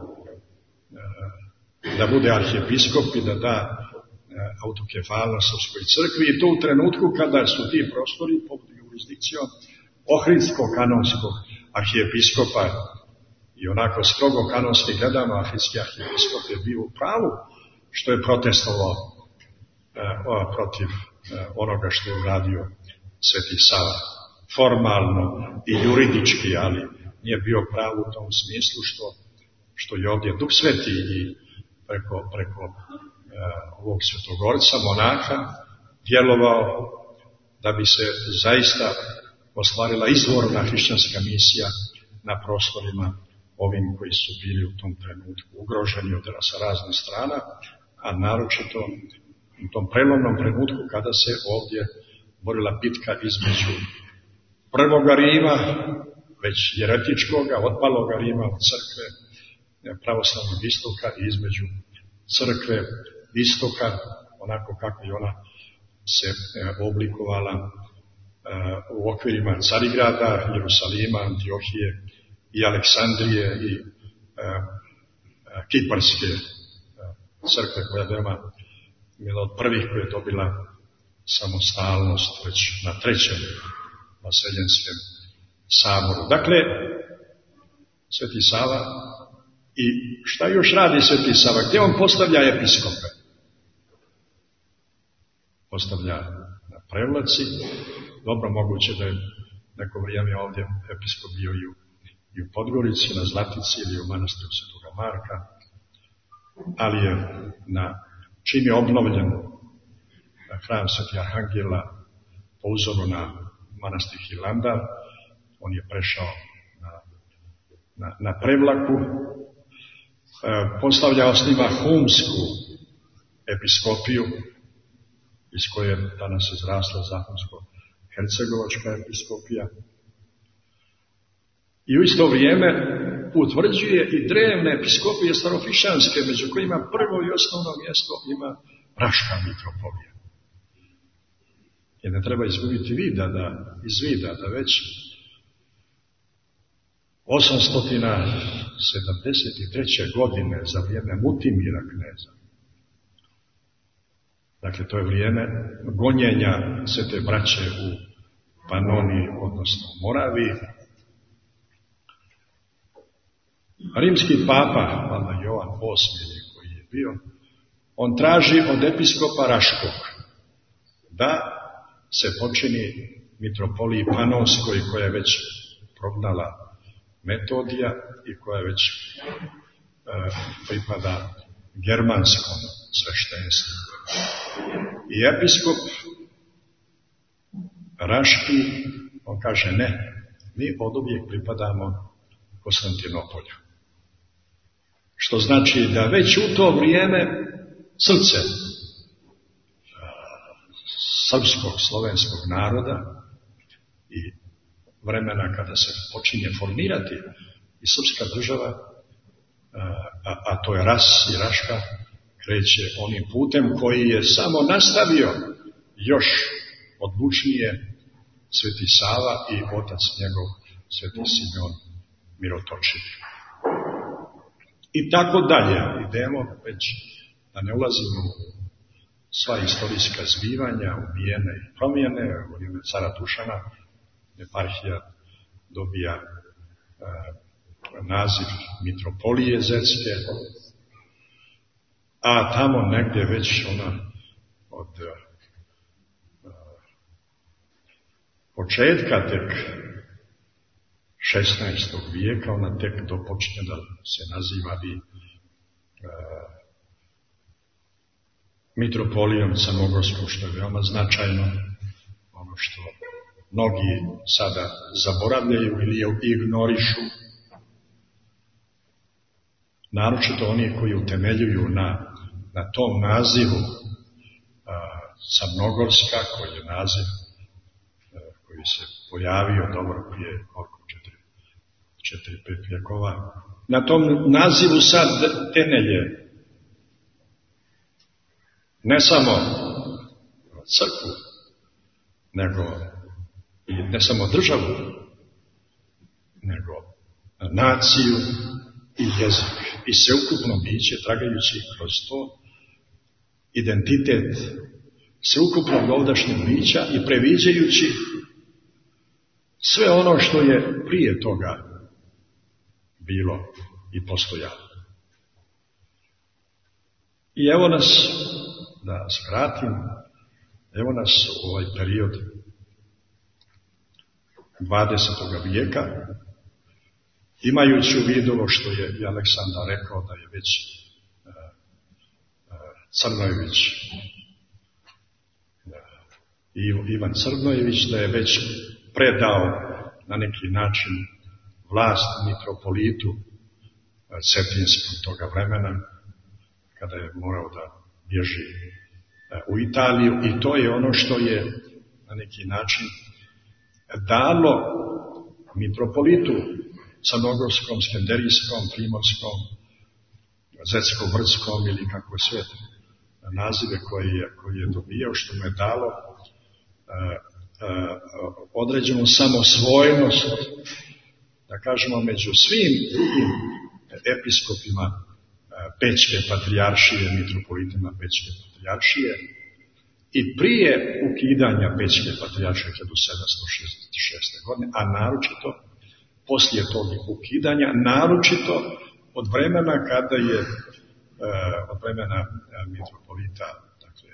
Speaker 5: da bude arhijepiskop i da da e, autokefalnost Srpskoj crkvi, i to u trenutku kada su ti prostori pod jurisdikcijom ohridskog kanonskog arhijepiskopa i onako strogo kanonski gledano ohridski arhijepiskop je bio u pravu što je protestovao protiv onoga što je uradio Sveti Sava. Formalno i juridički, ali nije bio pravo u tom smislu što, što je ovdje Duh Sveti i preko, preko uh, ovog svetogorca, monaha, djelovao da bi se zaista ostvarila izvorna hrišćanska misija na prostorima ovim koji su bili u tom trenutku ugroženi od sa raznih strana, a naročito u tom prelomnom trenutku kada se ovdje borila bitka između prvoga Rima, već jeretičkoga, otpaloga Rima od crkve pravoslavnog istoka i između crkve istoka, onako kako je ona se oblikovala u okvirima Carigrada, Jerusalima, Antiohije i Aleksandrije i Kiparske crkve, koja je veoma bila od prvih koja je dobila samostalnost već na trećem Vaseljenskem saboru. Dakle, Sveti Sava. I šta još radi Sveti Sava? Gdje on postavlja episkope? Postavlja na Prevlaci. Dobro, moguće da je neko vrijeme ovdje episkop bio i u, i u Podgorici, na Zlatici ili u manastiru Svetoga Marka. Ali je na, čim je obnovljen hram Sveti Arhangela po uzoru na manastir Hilandar, on je prešao na, na, na Prevlaku, e, postavlja, osniva Humsku episkopiju, iz koje je danas izrasla Zahumsko-Hercegovačka episkopija. I u isto vrijeme utvrđuje i drevne episkopije starofišanske, među kojima prvo i osnovno mjesto ima Raška mitropolija. Jer ne treba izgubiti vida da, iz vida da već osamsto sedamdeset treće. godine za vrijeme Mutimira kneza. Dakle, to je vrijeme gonjenja Svete braće u Panoniji, odnosno Moraviji. Rimski papa, valjda Jovan osmi koji je bio, on traži od episkopa Raškog da se počini mitropoliji Panonskoj, koja je već prognala Metodija i koja već e, pripada germanskom sveštenstvu. I episkop Raški, on kaže ne, mi oduvijek pripadamo Konstantinopolju. Što znači da već u to vrijeme srce srpskog, slovenskog naroda i vremena kada se počinje formirati i srpska država, a, a to je Ras i Raška, kreće onim putem koji je samo nastavio još odlučnije Sveti Sava i otac njegov Sveti Simeon Mirotočiv. I tako dalje idemo, već da ne ulazimo u sva istorijska zbivanja, ubijene i promjene. U vrijeme cara Dušana eparhija dobija e, naziv mitropolije Zetske, a tamo negdje već ona od e, početka tek šesnaestog vijeka, ona tek dopočne da se naziva i e, mitropolijom Crnogorskom, što je veoma značajno, ono što mnogi sada zaboravljaju ili ignorišu, naročito oni koji utemeljuju na, na tom nazivu a, Crnogorska, koji je naziv a, koji se pojavio dobro prije oko četiri pet vjekova. Na tom nazivu sad temelje ne samo crkvu, nego i ne samo državu, nego naciju i jezik i sveukupno biće, tragajući kroz to identitet sveukupnog ovdašnjeg bića i previđajući sve ono što je prije toga bilo i postojalo. I evo nas, da skratim, evo nas u ovaj period dvadesetoga vijeka, imajući u vidu ovo što je i Aleksandar rekao, da je već uh, uh, Crnojević, uh, Ivan Crnojević, da je već predao na neki način vlast mitropolitu Cetinskom toga vremena, kada je morao da bježi u Italiju, i to je ono što je na neki način dalo mitropolitu Crnogorskom, Skenderijskom, Primorskom, Zetsko-Vrdskom ili kako je sve nazive koje je, koje je dobijao, što mu je dalo uh, uh, određenu samosvojnost, da kažemo, među svim drugim episkopima Pećke patrijaršije, mitropolitima Pećke patrijaršije, i prije ukidanja Pećke patrijaršije hiljadu sedamsto šezdeset šeste. godine, a naročito poslije tog ukidanja, naročito od vremena kada je, od vremena mitropolita, dakle,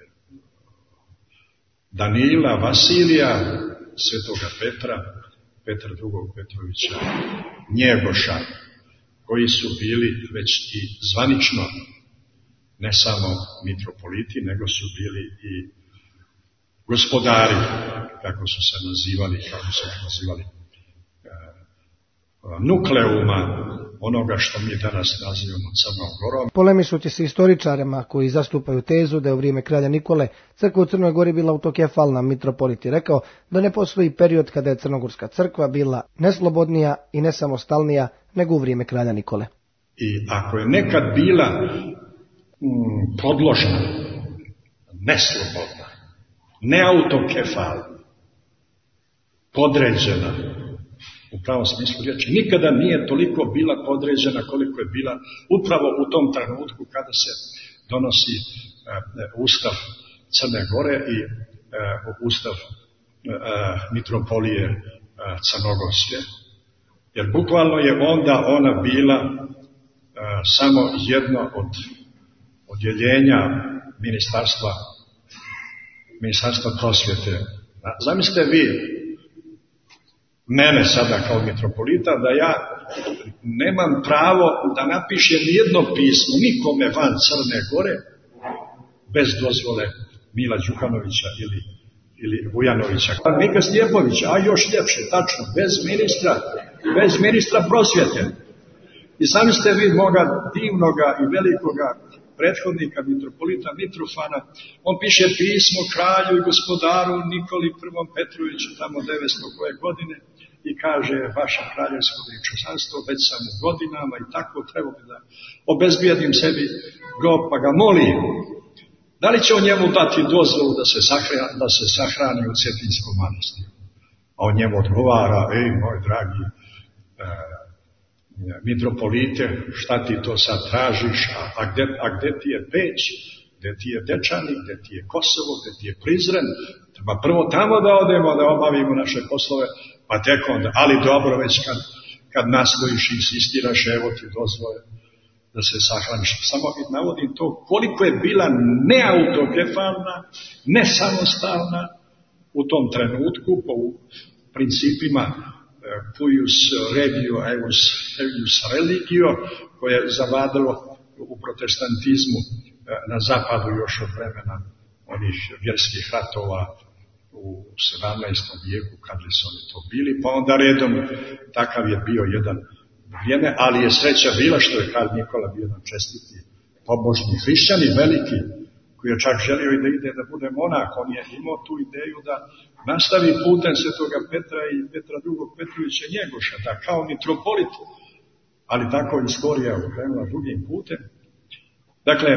Speaker 5: Danila, Vasilija, Svetoga Petra, Petra drugog Petrovića, Njegoša, koji su bili već i zvanično ne samo mitropoliti, nego su bili i gospodari, kako su se nazivali, kako su se nazivali, nukleuma onoga što mi danas nazivamo Crnom Gorom.
Speaker 1: Polemišući se istoričarima koji zastupaju tezu da je u vrijeme kralja Nikole crkva u Crnoj Gori bila autokefalna, mitropolit je rekao da ne postoji period kada je crnogorska crkva bila neslobodnija i nesamostalnija nego u vrijeme kralja Nikole.
Speaker 5: I ako je nekad bila mm, podložna, neslobodna, neautokefalna, podređena, u pravom smislu riječi, nikada nije toliko bila podređena koliko je bila upravo u tom trenutku kada se donosi e, ustav Crne Gore i e, ustav e, mitropolije e, Crnogorske. Jer bukvalno je onda ona bila e, samo jedno od odjeljenja ministarstva, ministarstva prosvjete. Zamislite vi mene sada kao mitropolita, da ja nemam pravo da napišem jedno pismo nikome van Crne Gore bez dozvole Mila Đukanovića ili, ili Vujanovića. Mika Stjepovića, a još ljepše, tačno, bez ministra, bez ministra prosvjete. I sami ste vi moga divnoga i velikoga prethodnika mitropolita Mitrofana, on piše pismo kralju i gospodaru Nikoli prvom Petroviću tamo devetsto koje godine i kaže vaša kraljevsko veličanstvo, već sam u godinama i tako treba da obezbijedim sebi grob, pa ga molim. Da li će on njemu dati dozvolu da se sahrani, da se sahrani u Cetinskom manastiru? A on njemu odgovara, ej moj dragi e, mitropolite, šta ti to sad tražiš, a, a, gde, a gde ti je Peć, gde ti je Dečani, gde ti je Kosovo, gde ti je Prizren, treba prvo tamo da odemo, da obavimo naše poslove, pa tek onda, ali dobro, već kad, kad nastojiš i insistiraš, evo ti dozvole da se sahraniš. Samo navodim to koliko je bila neautokefalna, nesamostalna u tom trenutku po principima cuius regio eius eius religio, koje je zavladalo u protestantizmu na zapadu još od vremena onih vjerskih ratova u sedamnaestom vijeku kad li su oni to bili, pa onda redom takav je bio jedan vrijeme, ali je sreća bila što je kralj Nikola bio jedan čestiti pobožni hrišćanin veliki, koji je čak želio i da ide da bude monah. On je imao tu ideju da nastavi putem Svetoga Petra i Petra drugog Petrovića Njegoša, da kao mitropolit, ali tako istorija ukrenula drugim putem. Dakle,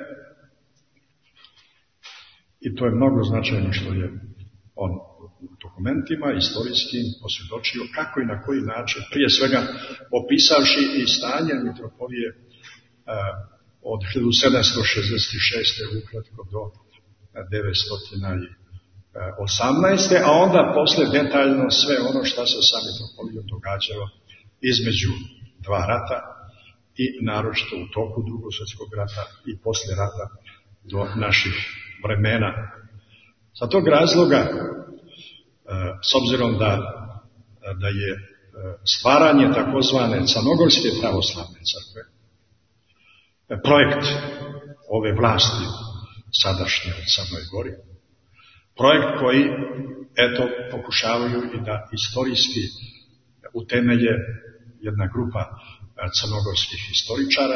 Speaker 5: i to je mnogo značajno što je on u dokumentima istorijskim posvjedočio kako i na koji način, prije svega opisavši i stanje mitropolije a, od hiljadu sedamsto šezdeset šeste ukratko do devetsto osamnaeste. a onda posle detaljno sve ono što se sa mitropolijom događalo između dva rata i naročito u toku Drugog svjetskog rata i posle rata do naših vremena. Sa tog razloga, s obzirom da, da je stvaranje takozvane Crnogorske pravoslavne crkve projekt ove vlasti sadašnje u Crnoj Gori, projekt koji, eto, pokušavaju i da istorijski utemelje jedna grupa crnogorskih historičara.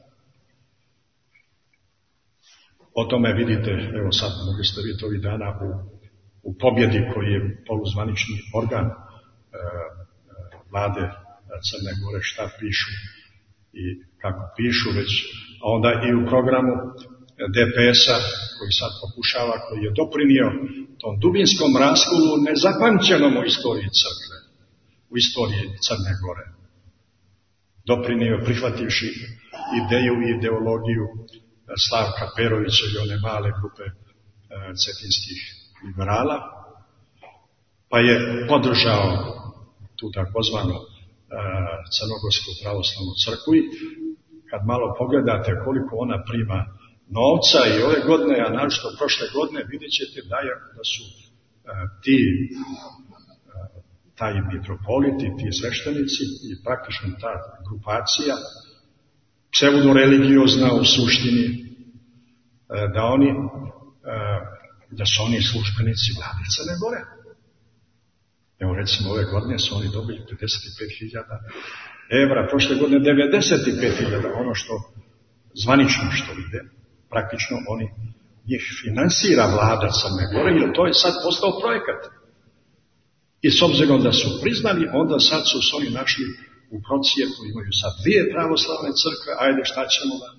Speaker 5: O tome vidite, evo sad mogli ste vidjeti ovih dana u, u pobjedi koji je poluzvanični organ e, vlade Crne Gore, šta pišu i kako pišu već, a onda i u programu de pe es-a koji sad pokušava, koji je doprinio tom dubinskom raskolu nezapamćenom u istoriji Crkve, u istoriji Crne Gore. Doprinio prihvativši ideju i ideologiju Slavka Perovića i one male grupe e, cetinskih liberala, pa je podržao tu takozvanu Crnogorsku pravoslavnu crkvu. I kad malo pogledate koliko ona prima novca i ove godine, a naročito prošle godine, vidjet ćete da, je, da su uh, ti uh, taj mitropoliti, ti sveštenici i praktično ta grupacija pseudo-religiozna u suštini, uh, da oni uh, da su oni službenici vlade Crne Gore. Evo recimo ove godine su oni dobili pedeset pet hiljada evra, prošle godine devedeset pet hiljada, ono što zvanično što ide, praktično oni njih finansira vlada Crne Gore, jer to je sad postao projekat. I s obzirom da su priznali, onda sad su se oni našli u procijepu, imaju sad dvije pravoslavne crkve, ajde šta ćemo da...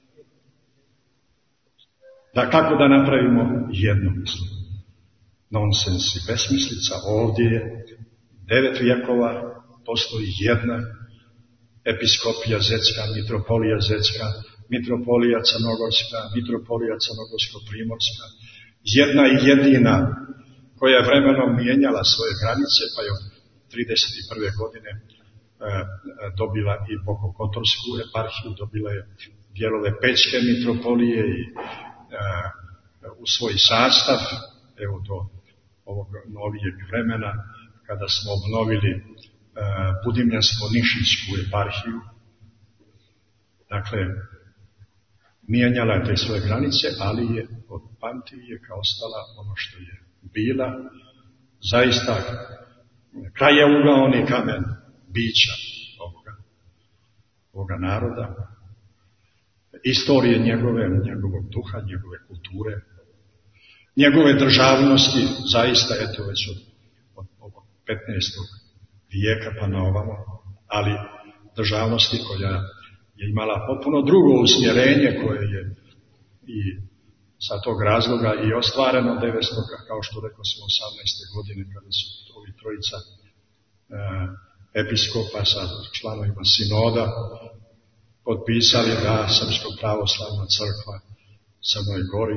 Speaker 5: Da kako da napravimo jedno, mislim. Nonsens i besmislica, ovdje je devet vijekova, postoji jedna episkopija Zetska, mitropolija Zetska, mitropolija Crnogorska, mitropolija Crnogorsko-Primorska, jedna i jedina koja je vremenom mijenjala svoje granice, pa je od trideset prve godine e, dobila i Bokokotorsku eparhiju, dobila je dijelove Pećke mitropolije i e, u svoj sastav, evo do ovog novijeg vremena, kada smo obnovili e, Budimljansko-Nišinsku eparhiju. Dakle, mijenjala je te svoje granice, ali je od pamtivijeka ostala ono što je bila, zaista krajeuglaoni kamen bića ovoga, ovoga naroda, istorije njegove, njegovog duha, njegove kulture, njegove državnosti, zaista, eto već od, od, od petnaestog vijeka pa na ovamo, ali državnosti koja je imala potpuno drugo usmjerenje koje je i sa tog razloga i ostvareno devetsto, kao što rekao smo, osamnaeste godine kada su ovi trojica e, episkopa sa članovima sinoda potpisali da Srpsko pravoslavna crkva Crnoj Gori,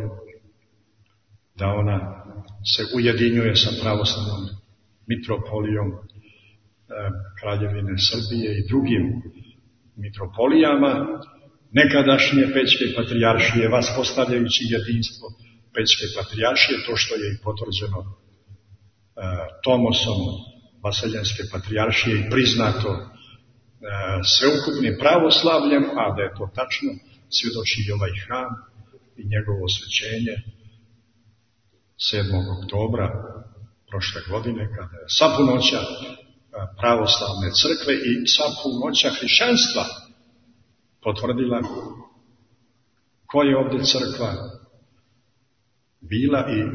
Speaker 5: da ona se ujedinjuje sa pravoslavnom mitropolijom e, Kraljevine Srbije i drugim mitropolijama nekadašnje Pećke patrijaršije, vaspostavljajući jedinstvo Pećke patrijaršije, to što je i potvrđeno e, Tomosom Vaseljenske patrijaršije i priznato e, sveukupnim pravoslavljem, a da je to tačno, svjedoči i ovaj hram i njegovo osvećenje sedmog oktobra prošle godine, kada je sva punoća pravoslavne crkve i sva punoća hrišćanstva potvrdila ko je ovdje crkva bila i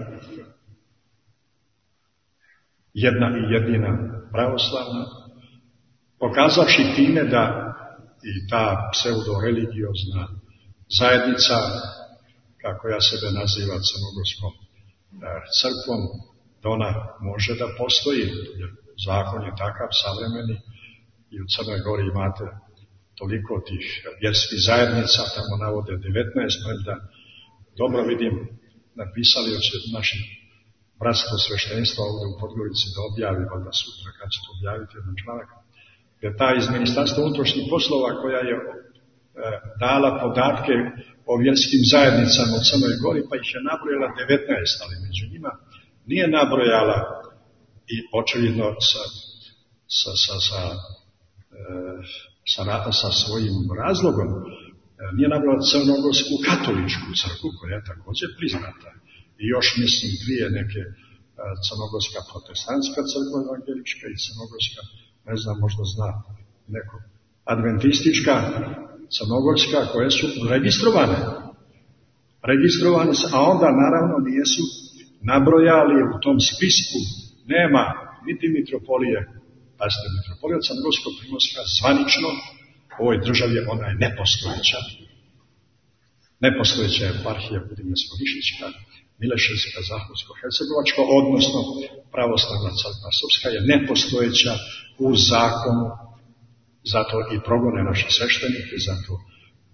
Speaker 5: jedna i jedina pravoslavna, pokazavši time da i ta pseudo-religiozna zajednica, kako ja sebe naziva Crnogorskom crkvom, da ona može da postoji, jer zakon je takav, savremeni, i u Crnoj Gori imate toliko tih vjerskih zajednica, tamo navode devetnaest, premda dobro vidim, napisali će naši bratstvo sveštenstva ovdje u Podgorici da objavi, valjda sutra kad će to objaviti jedan članak, jer ta iz Ministarstva unutrašnjih poslova koja je e, dala podatke o vjerskim zajednicama u Crnoj Gori, pa ih je nabrojala devetnaest, ali među njima nije nabrojala i očevidno sa, sa, sa, sa, e, sa, sa svojim razlogom e, nije nabrojala Crnogorsku katoličku crkvu, koja je također priznata. I još mislim dvije neke e, Crnogorska protestantska crkva evangelička i Crnogorska, ne znam, možda zna neko, adventistička Crnogorska, koje su registrovane. Registrovane, a onda naravno nijesu nabrojali u tom spisku, nema niti mitropolije, pazite, mitropolija Crnogorsko-Primorska zvanično u ovoj državi, ona je nepostojeća. Nepostojeća je eparhija Budimljansko-Nišićka, Mileševska, Zahorsko-Hercegovačka, odnosno pravoslavna crkva srpska je nepostojeća u zakonu, zato i progone naše sveštenike, zato e,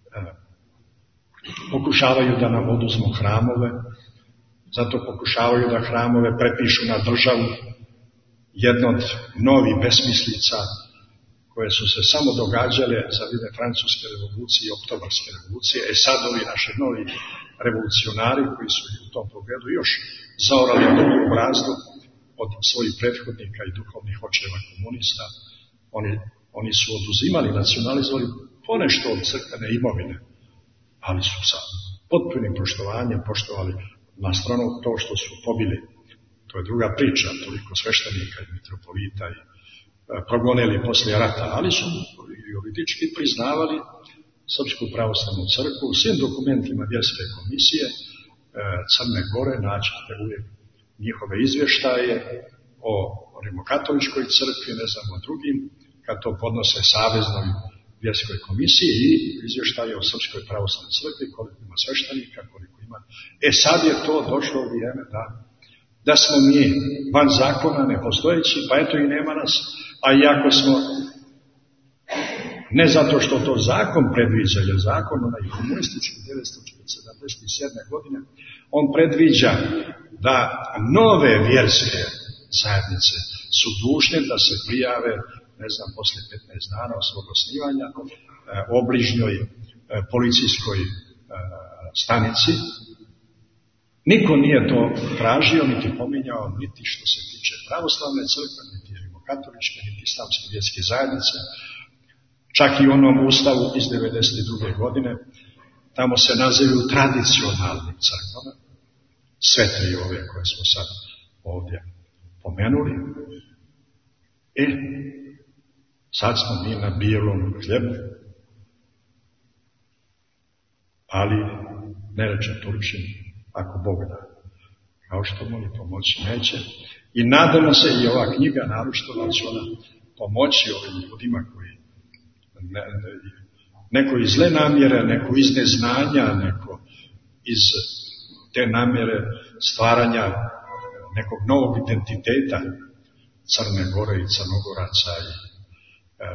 Speaker 5: pokušavaju da nam oduzmu hramove, zato pokušavaju da hramove prepišu na državu. Jedno od novih besmislica koje su se samo događale za vrijeme francuske revolucije i oktobarske revolucije, e sad ovi naši novi revolucionari koji su u tom pogledu još zaorali drugu brazdu od svojih prethodnika i duhovnih očeva komunista, oni, oni su oduzimali, nacionalizovali ponešto od crkvene imovine, ali su sa potpunim poštovanjem poštovali na stranu to što su pobili. To je druga priča, toliko sveštenika i mitropolita i progonili poslije rata, ali su juridički priznavali Srpsku pravoslavnu crkvu. U svim dokumentima vjerske komisije Crne Gore naćete uvijek njihove izvještaje o rimokatoličkoj crkvi, ne znam o drugim, kad to podnose Saveznoj vjerskoj komisiji, i izvještaje o Srpskoj pravoslavnoj crkvi, koliko ima sveštenika, koliko ima. E sad je to došlo u vrijeme da, da smo mi van zakona, nepostojeći, pa eto i nema nas, a iako smo, ne zato što to zakon predviđa, jer zakon, onaj komunistički devetsto sedamdeset sedme. godine, on predviđa da nove vjerske zajednice su dužne da se prijave, ne znam, poslije petnaest dana od svog osnivanja, obližnjoj policijskoj stanici. Niko nije to tražio, niti pominjao, niti što se tiče pravoslavne crkve, niti rimokatoličke, niti islamske vjerske zajednice. Čak i u onom ustavu iz devedeset druge. godine, tamo se nazivaju tradicionalnim crkvama, sve tri ove koje smo sad ovdje pomenuli. E, sad smo mi na bijelom hljebu, ali ne reče Turčin, ako Bog da. Kao što moli pomoći neće. I nadamo se, i ova knjiga, naročito da će ona pomoći ovim ljudima koji ne, ne, neko iz zle namjere, neko iz neznanja, neko iz te namjere stvaranja nekog novog identiteta Crne Gore i Crnogoraca i e, e,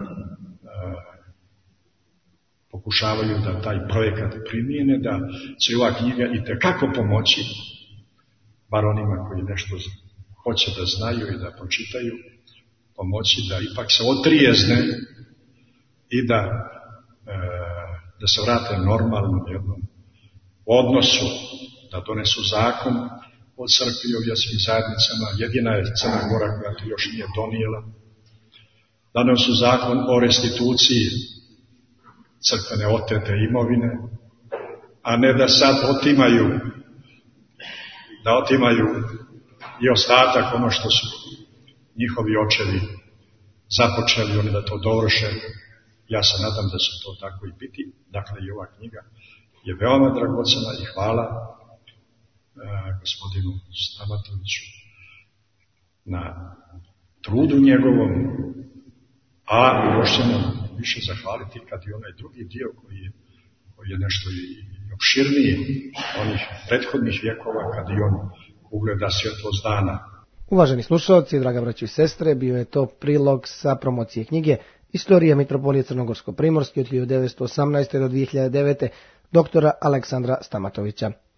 Speaker 5: pokušavaju da taj projekat primijene, da će ova knjiga itekako pomoći, bar onima koji nešto hoće da znaju i da pročitaju, pomoći da ipak se otrijezne i da, e, da se vrate normalnom jednom odnosu, da donesu zakon o crkvi i o vjerskim zajednicama. Jedina je Crna Gora koja to još nije donijela. Da donesu zakon o restituciji crkvene otete imovine, a ne da sad otimaju, da otimaju i ostatak ono što su njihovi očevi započeli, oni da to dovrše. Ja se nadam da će to tako i biti. Dakle, i ova knjiga je veoma dragocena i hvala e, gospodinu Stamatoviću na trudu njegovom, a još ćemo više zahvaliti kad i onaj drugi dio koji je, koji je nešto i opširniji onih prethodnih vjekova, kad i on ugleda svjetlost dana.
Speaker 1: Uvaženi slušalci, draga braćo i sestre, bio je to prilog sa promocije knjige Istorija mitropolije Crnogorsko-primorske od hiljadu devetsto osamnaeste. do dvije hiljade devete. doktora Aleksandra Stamatovića.